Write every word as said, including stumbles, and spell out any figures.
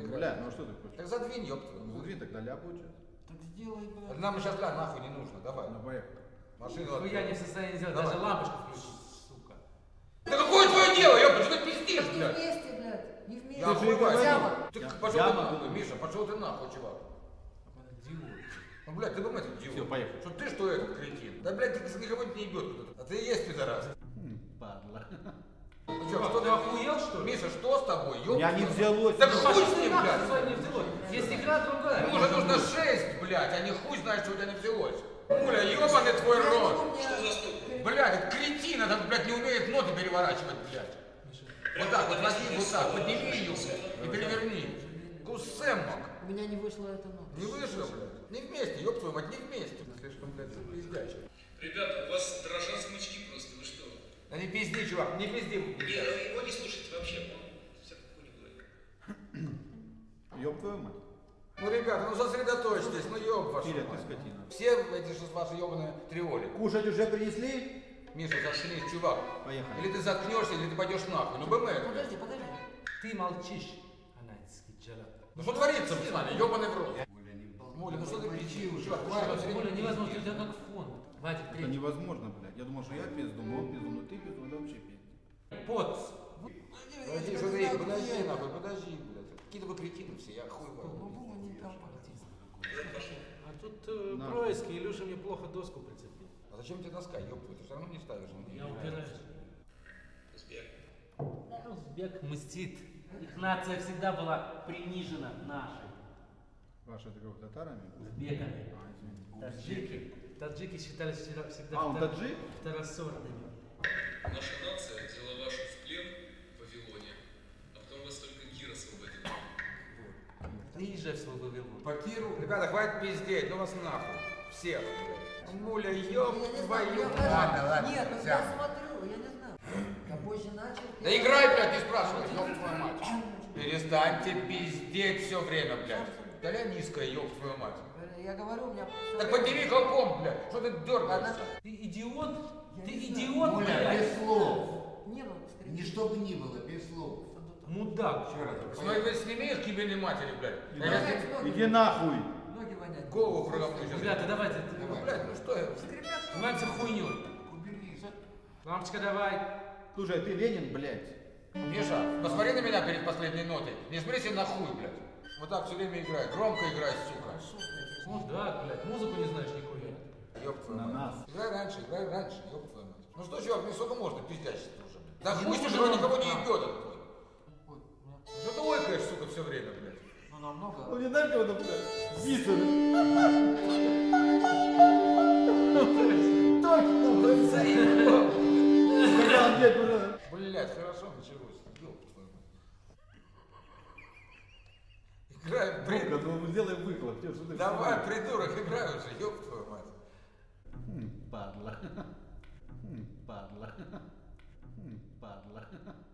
Бля, ну а что ты хочешь? Так задвинь, ёпта. Ну задвинь, тогда ля получается. Так сделай, блядь. Нам сейчас ля нахуй не нужно, давай. Ну поехали. Машину Ну я не в состоянии сделать, Давай. даже лампочку включить, сука. Да какое твое дело, ёпта, что ты пиздишь, Так не блядь? вместе, блядь. Не вместе. Я Ты же охуеваю. Яма. Ты Я- пошел яма. ты нахуй, Миша, пошел ты нахуй, чувак. Ну, блядь, ты думаешь, идиот. Все, поехали. Что ты, что этот кретин? Да, блядь, ты никого не ебет кто-то. А ты и есть пидорас. Хм, падла. Ну чё, Чувак, что ты ты охуел, что ли? Миша, что с тобой? У меня не взялось. Так Ну, хуй с ним, блядь. Что не взялось? Есть игра другая. Ему уже нужно шесть, блядь, а не хуй знает, что у тебя не взялось. Муля, ебаный твой рот. Блядь, этот кретин, этот, блядь, не умеет ноты переворачивать, блядь. Вот так вот, возьми вот так, подними ее, блядь, и переверни. Кусэмок. У меня не вышла эта нота. Не вышло, блядь. Не вместе, ёб твою мать, не вместе. Слишком, блядь, пиздячий. Ребята, у вас дрожат смычки просто, вы что? Да не пизди, чувак, не пизди. Не, его не слушайте вообще, он всякую хуйню говорит. Ёб твою мать. Ну, ребята, ну сосредоточьтесь, ну ёб вашу Филя, ты мать. скотина. Все эти же ваши ёбаные триоли. Кушать уже принесли? Миша, заткнись, чувак. Поехали. Или ты заткнешься, или ты пойдешь нахуй. Ну, БМ. Подожди, подожди. Ты молчишь. Анайский джалат. Ну что творится с нами, ёбаный в рот? Муля, ну что ты пиздишь, чувак? Оля, невозможно, у тебя как фон. Вадик, Это третий. невозможно, блядь. Я думал, что я пизду, но он пизду, но ты пизду, это вообще пиздец. Поц. Подожди, смотри, подожди, нахуй, подожди, блядь. Какие-то вы кретины все, я хуй Ну, вам. бумага не компактист. А тут э, На. происки, Илюша мне плохо доску прицепил. А зачем тебе доска, ёб твою? Ты все равно не ставишь. Я упираюсь. Узбек. Узбек мстит. Их нация всегда была принижена нашей. Ваши это как татарами? Узбеками. А, извини. Таджики. Таджики считались всегда, всегда А, он втор- таджик? второсортными. Наша нация взяла вашу в плен в Вавилоне, а потом вас только Кир освободил. Ты езжай в свой Вавилон. По Киру. Ребята, хватит пиздеть, ну вас нахуй. Всех, блядь. Муля, Я ёб не знаю, твою. я Ладно, даже- ладно, Нет, ну всё. я смотрю, я не знаю. Я позже начал. Да играй, блядь, не спрашивай, ёб твою мать. Перестаньте пиздеть все время, блядь. Доля низкая, ёб твою мать. Я говорю, у меня... Так подними колпом, блядь. Что ты дергаешься? Ты идиот? Я Ты не знаю. идиот, Оля, блядь? без слов. Не было скрипки. Ни что бы ни было, без слов. Мудак. Смотри, вы сними их кибельной матери, блядь. Иди Я нахуй. тебе Иди нахуй. Ноги вонять. голову прогоплю сейчас. Ребята, давайте. Ну, блядь, ну что я? Скрипят. Занимаемся хуйней. Убери. Лампочка, давай. Слушай, ты Ленин, блядь. Миша, посмотри на меня перед последней нотой. Не смотри себе на хуй, блядь. Вот так все время играй. Громко играй, сука. Мудак, блядь. Музыку не знаешь нихуя. Ёб твою На мать. нас. Играй раньше, играй раньше, ёб твою мать. Ну что, чувак, мне сколько можно пиздячиться уже, блядь? Да хуй уже никого не ебет этот твой. Что ты ойкаешь, сука, все время, блядь? Ну, намного. Ну не знаешь, кого там, блядь? Бисер. Точно, Заебал. блядь. Нет, уже. Блядь, хорошо началось. Ёб твою мать. Играй, Бронко, блядь. ну сделай выхлоп. Чё, что ты Давай, всё- придурок, играй уже, ёб твою мать. Хм, падла. Хм, падла. Хм, падла.